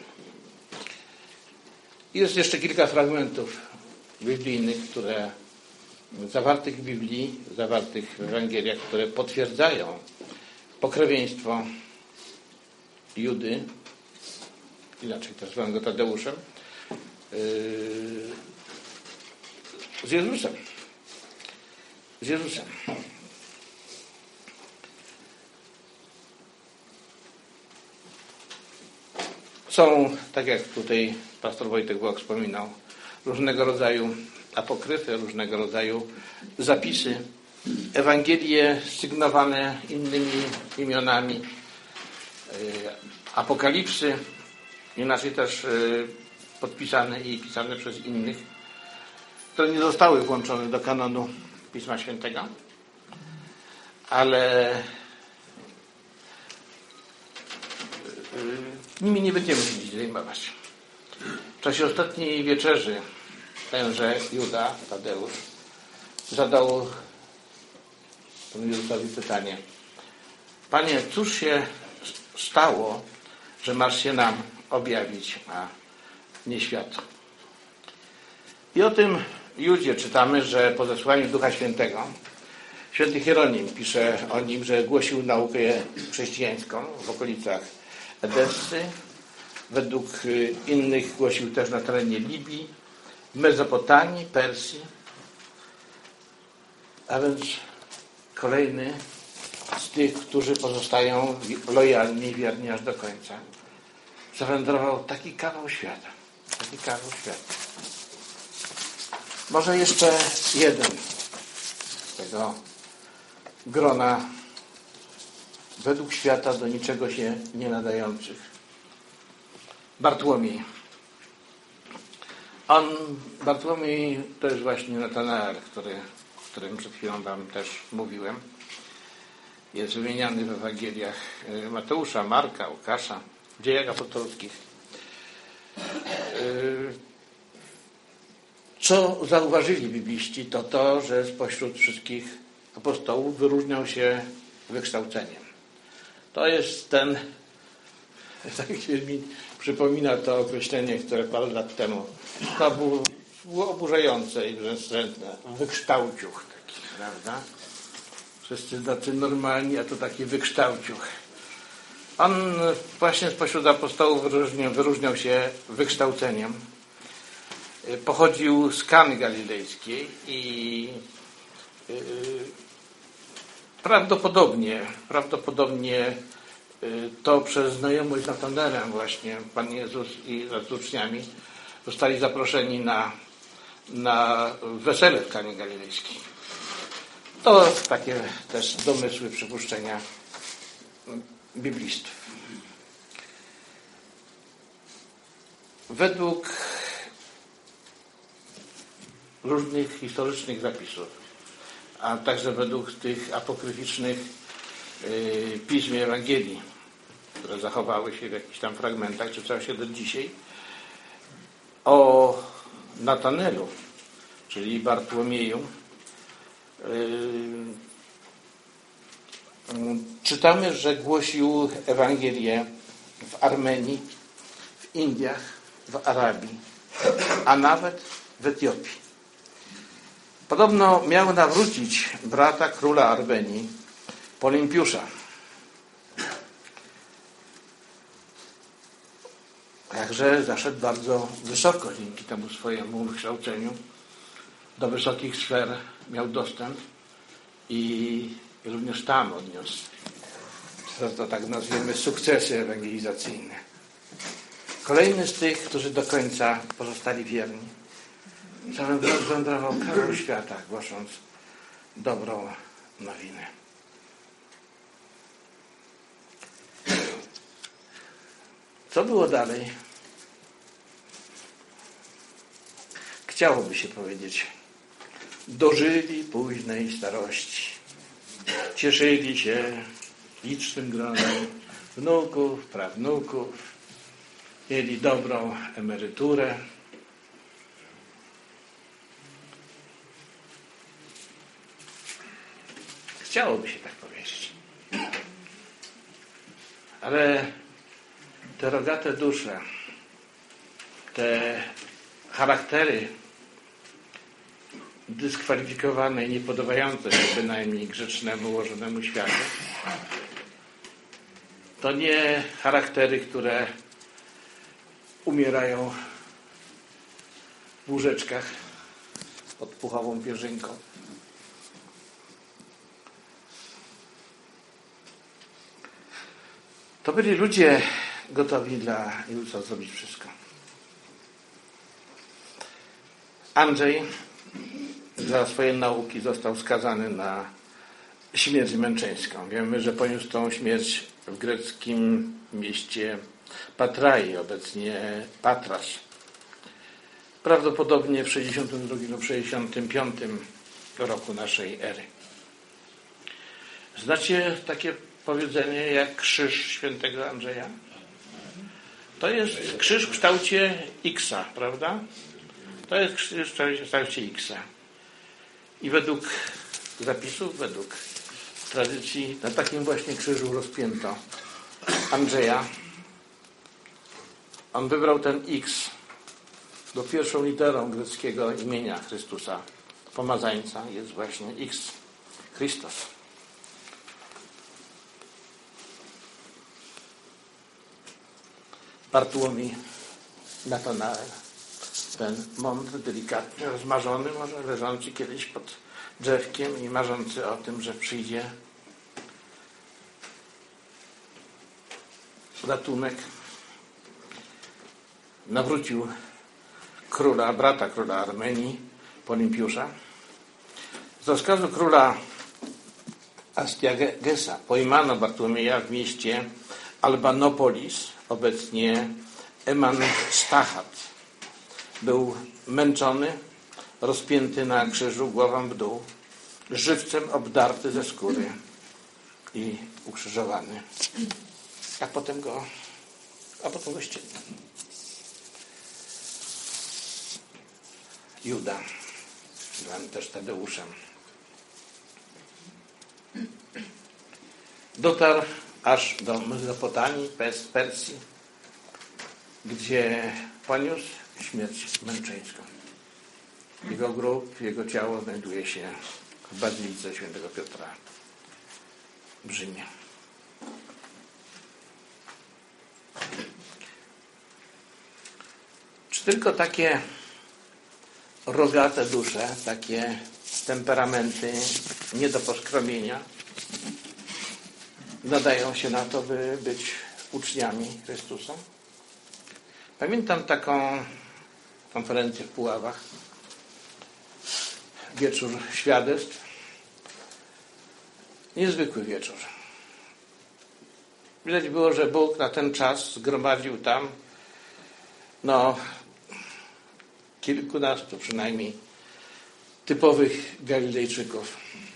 Jest jeszcze kilka fragmentów biblijnych, które zawartych w Biblii, zawartych w Ewangeliach, które potwierdzają pokrewieństwo Judy, inaczej też zwano go Tadeuszem, z Jezusem. Z Jezusem. Są, tak jak tutaj pastor Wojtek Błok wspominał, różnego rodzaju apokryfy, różnego rodzaju zapisy, Ewangelie sygnowane innymi imionami, apokalipsy, inaczej też podpisane i pisane przez innych, które nie zostały włączone do kanonu Pisma Świętego, ale nimi nie będziemy się dziś zajmować. W czasie ostatniej wieczerzy tenże Juda, Tadeusz, zadał Panu Jezusowi pytanie: Panie, cóż się stało, że masz się nam objawić, a nie światu? I o tym Judzie czytamy, że po zesłaniu Ducha Świętego święty Hieronim pisze o nim, że głosił naukę chrześcijańską w okolicach Edessy. Według innych głosił też na terenie Libii, w Mezopotamii, Persji. A więc kolejny z tych, którzy pozostają lojalni i wierni aż do końca, zawędrował taki kawał świata. Taki kawał świata. Może jeszcze jeden z tego grona według świata do niczego się nie nadających. Bartłomiej. On, Bartłomiej, to jest właśnie Natanael, który, o którym przed chwilą wam też mówiłem. Jest wymieniany w Ewangeliach Mateusza, Marka, Łukasza, w Dziejach Apostolskich. Co zauważyli bibliści, to to, że spośród wszystkich apostołów wyróżniał się wykształceniem. To jest ten, tak mi przypomina to określenie, które parę lat temu, to było, było oburzające i wręcz wstrętne. Wykształciuch taki, prawda? Wszyscy tacy normalni, a to taki wykształciuch. On właśnie spośród apostołów wyróżniał, wyróżniał się wykształceniem. Pochodził z Kany Galilejskiej i yy, prawdopodobnie, prawdopodobnie yy, to przez znajomość z Natanaelem właśnie Pan Jezus i z uczniami zostali zaproszeni na, na wesele w Kanie Galilejskiej. To takie też domysły, przypuszczenia biblistów. Według różnych historycznych zapisów, a także według tych apokryficznych yy, pism Ewangelii, które zachowały się w jakichś tam fragmentach, czytają się do dzisiaj, o Natanelu, czyli Bartłomieju, yy, czytamy, że głosił Ewangelię w Armenii, w Indiach, w Arabii, a nawet w Etiopii. Podobno miał nawrócić brata króla Armenii, Polimpiusza. Także zaszedł bardzo wysoko dzięki temu swojemu wykształceniu. Do wysokich sfer miał dostęp i również tam odniósł, to tak nazwiemy, sukcesy ewangelizacyjne. Kolejny z tych, którzy do końca pozostali wierni, cały czas wędrował kawał świata, głosząc dobrą nowinę. Co było dalej? Chciałoby się powiedzieć, dożyli późnej starości. Cieszyli się licznym gronem wnuków, prawnuków, mieli dobrą emeryturę. Chciałoby się tak powiedzieć. Ale te rogate dusze, te charaktery dyskwalifikowane i niepodobające się bynajmniej grzecznemu, ułożonemu światu, to nie charaktery, które umierają w łóżeczkach pod puchową pierzynką. To byli ludzie gotowi dla Jezusa zrobić wszystko. Andrzej za swoje nauki został skazany na śmierć męczeńską. Wiemy, że poniósł tą śmierć w greckim mieście Patrai, obecnie Patras. Prawdopodobnie w sześćdziesiątym drugim lub sześćdziesiątym piątym roku naszej ery. Znacie takie powiedzenie jak krzyż świętego Andrzeja? To jest krzyż w kształcie X-a, prawda? To jest krzyż w kształcie X-a. I według zapisów, według tradycji, na takim właśnie krzyżu rozpięto Andrzeja. On wybrał ten X, bo pierwszą literą greckiego imienia Chrystusa, pomazańca, jest właśnie X, Chrystus. Bartłomiej, Natanael, ten mądry, delikatny, rozmarzony, może leżący kiedyś pod drzewkiem i marzący o tym, że przyjdzie ratunek, nawrócił króla, brata króla Armenii, Polimpiusza. Z rozkazu króla Astiagesa pojmano Bartłomieja w mieście Albanopolis, obecnie Eman-Stahat. Był męczony, rozpięty na krzyżu głową w dół, żywcem obdarty ze skóry i ukrzyżowany. A potem go, a potem go ścięto. Juda, zwany też Tadeuszem. Dotarł aż do Mezopotamii, Persji, gdzie poniósł śmierć męczeńską. Jego grób, jego ciało znajduje się w Bazylice Świętego Piotra w Rzymie. Czy tylko takie rogate dusze, takie temperamenty nie do poskromienia nadają się na to, by być uczniami Chrystusa? Pamiętam taką konferencję w Puławach, wieczór świadectw, niezwykły wieczór. Widać było, że Bóg na ten czas zgromadził tam no kilkunastu przynajmniej typowych Galilejczyków.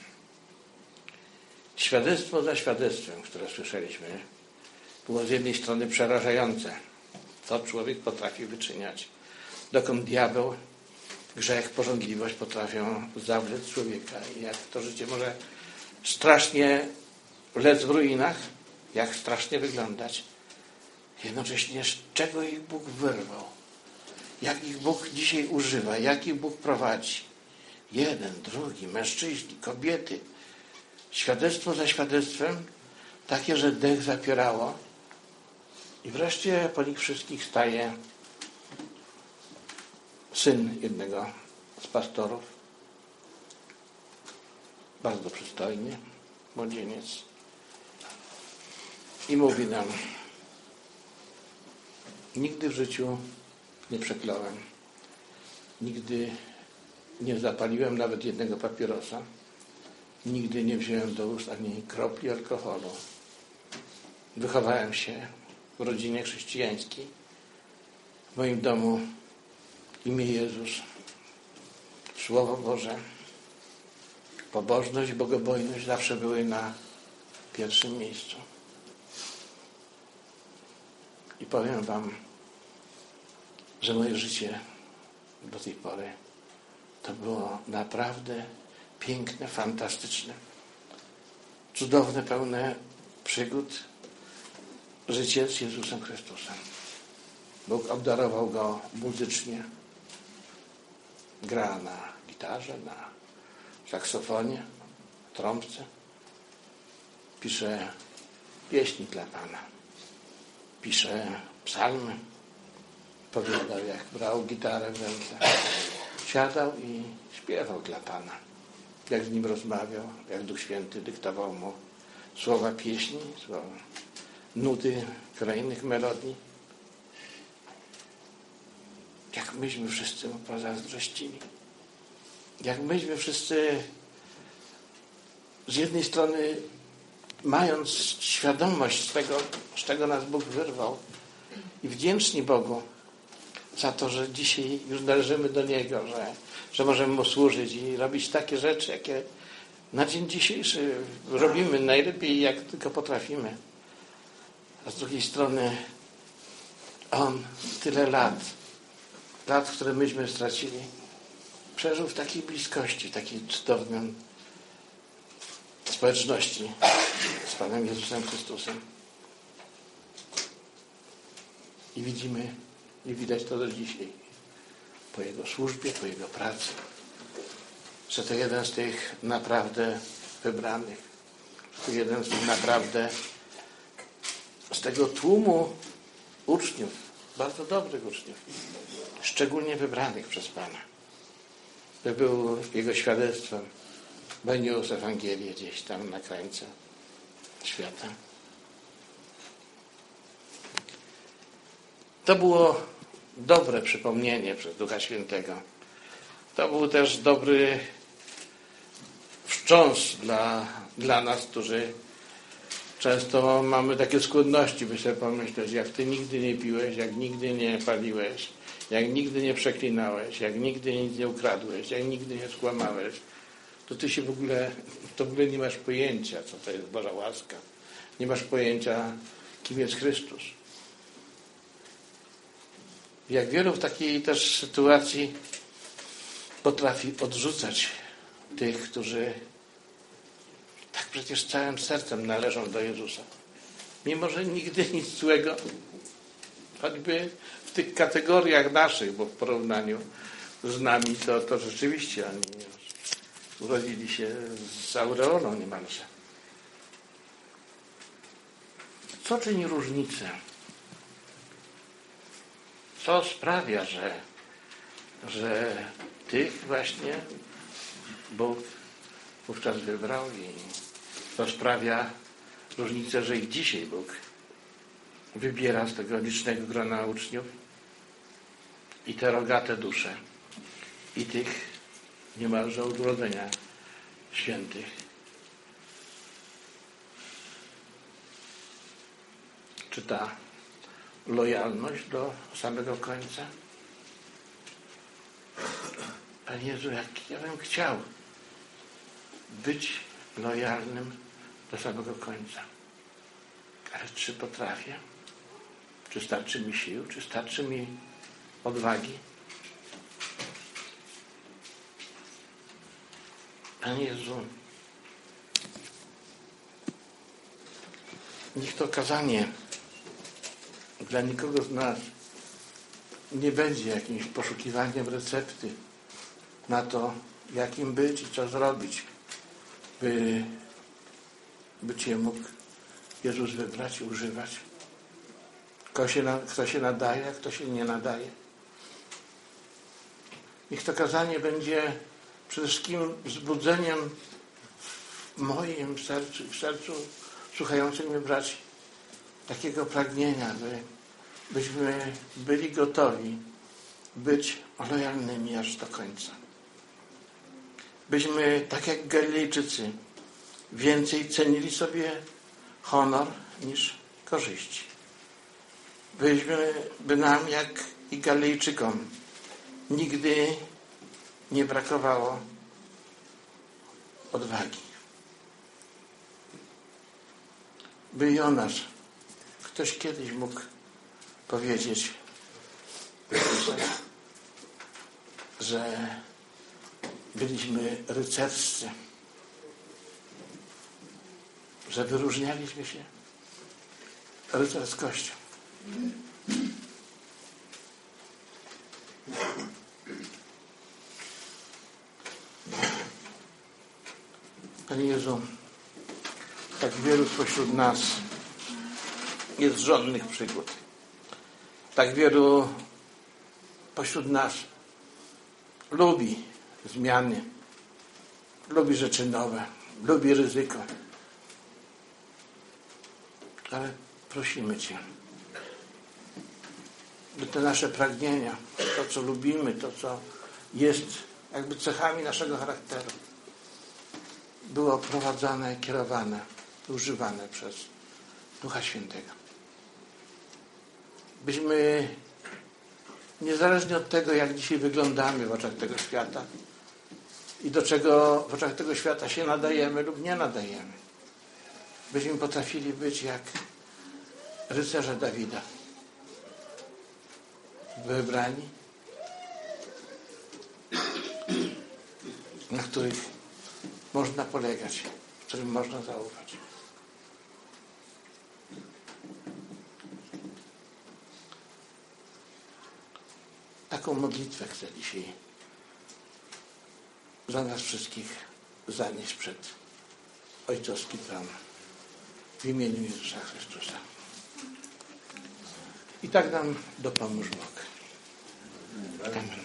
Świadectwo za świadectwem, które słyszeliśmy, było z jednej strony przerażające. Co człowiek potrafi wyczyniać, dokąd diabeł, grzech, pożądliwość potrafią zawlec człowieka i jak to życie może strasznie lec w ruinach, jak strasznie wyglądać. Jednocześnie z czego ich Bóg wyrwał, jak ich Bóg dzisiaj używa, jak ich Bóg prowadzi. Jeden, drugi, mężczyźni, kobiety. Świadectwo za świadectwem, takie, że dech zapierało. I wreszcie po nich wszystkich staje syn jednego z pastorów, bardzo przystojny młodzieniec, i mówi nam: nigdy w życiu nie przekląłem, nigdy nie zapaliłem nawet jednego papierosa, nigdy nie wziąłem do ust ani kropli alkoholu. Wychowałem się w rodzinie chrześcijańskiej. W moim domu imię Jezus, Słowo Boże, pobożność, bogobojność zawsze były na pierwszym miejscu. I powiem wam, że moje życie do tej pory to było naprawdę piękne, fantastyczne, cudowne, pełne przygód życie z Jezusem Chrystusem. Bóg obdarował go muzycznie. Gra na gitarze, na saksofonie, trąbce. Pisze pieśni dla Pana. Pisze psalmy. Powiadał, jak brał gitarę w ręce. Siadał i śpiewał dla Pana. Jak z Nim rozmawiał, jak Duch Święty dyktował mu słowa pieśni, słowa, nuty kolejnych melodii. Jak myśmy wszyscy mu pozazdrościli. Jak myśmy wszyscy z jednej strony, mając świadomość tego, z czego nas Bóg wyrwał, i wdzięczni Bogu za to, że dzisiaj już należymy do Niego, że, że możemy Mu służyć i robić takie rzeczy, jakie na dzień dzisiejszy robimy najlepiej, jak tylko potrafimy. A z drugiej strony On tyle lat, lat, które myśmy stracili, przeżył w takiej bliskości, w takiej cudownej społeczności z Panem Jezusem Chrystusem. I widzimy, i widać to do dzisiaj, po Jego służbie, po Jego pracy, że to jeden z tych naprawdę wybranych, to jeden z tych naprawdę z tego tłumu uczniów, bardzo dobrych uczniów, szczególnie wybranych przez Pana, by był Jego świadectwem, by niósł Ewangelię gdzieś tam na krańcu świata. To było dobre przypomnienie przez Ducha Świętego. To był też dobry wstrząs dla, dla nas, którzy często mamy takie skłonności, by sobie pomyśleć, jak ty nigdy nie piłeś, jak nigdy nie paliłeś, jak nigdy nie przeklinałeś, jak nigdy nic nie ukradłeś, jak nigdy nie skłamałeś, to ty się w ogóle, to w ogóle nie masz pojęcia, co to jest Boża łaska. Nie masz pojęcia, kim jest Chrystus. Jak wielu w takiej też sytuacji potrafi odrzucać tych, którzy tak przecież całym sercem należą do Jezusa. Mimo że nigdy nic złego, choćby w tych kategoriach naszych, bo w porównaniu z nami to, to rzeczywiście oni urodzili się z aureolą niemalże. Co czyni różnicę? Co sprawia, że, że tych właśnie Bóg wówczas wybrał i to sprawia różnicę, że i dzisiaj Bóg wybiera z tego licznego grona uczniów i te rogate dusze i tych niemalże od urodzenia świętych. Czy ta lojalność do samego końca? Panie Jezu, jak ja bym chciał być lojalnym do samego końca. Ale czy potrafię? Czy starczy mi sił? Czy starczy mi odwagi? Panie Jezu, niech to kazanie dla nikogo z nas nie będzie jakimś poszukiwaniem recepty na to, jakim być i co zrobić, by, by Cię mógł Jezus wybrać i używać. Kto się, na, kto się nadaje, a kto się nie nadaje. Niech to kazanie będzie przede wszystkim wzbudzeniem w moim sercu, w sercu słuchających mnie braci, takiego pragnienia, by, byśmy byli gotowi być lojalnymi aż do końca. Byśmy, tak jak Galilejczycy, więcej cenili sobie honor niż korzyści. Byśmy, by nam, jak i Galilejczykom, nigdy nie brakowało odwagi. By i o nas ktoś kiedyś mógł powiedzieć, że byliśmy rycerscy, że wyróżnialiśmy się rycerskością. Panie Jezu, tak wielu spośród nas jest żonnych przygód. Tak wielu pośród nas lubi zmiany, lubi rzeczy nowe, lubi ryzyko. Ale prosimy Cię, by te nasze pragnienia, to co lubimy, to co jest jakby cechami naszego charakteru, było prowadzone, kierowane, używane przez Ducha Świętego. Byśmy niezależnie od tego, jak dzisiaj wyglądamy w oczach tego świata i do czego w oczach tego świata się nadajemy lub nie nadajemy, byśmy potrafili być jak rycerze Dawida. Wybrani, na których można polegać, którym można zaufać. Taką modlitwę chcę dzisiaj za nas wszystkich zanieść przed ojcowski tron w imieniu Jezusa Chrystusa. I tak nam dopomóż Bóg. Amen.